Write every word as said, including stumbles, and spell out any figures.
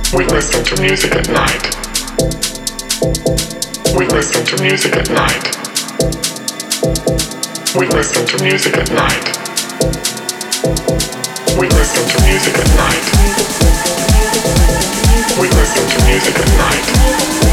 We listen to music at night. We listen to music at night. We listen to music at night. We listen to music at night. We listen to music at night.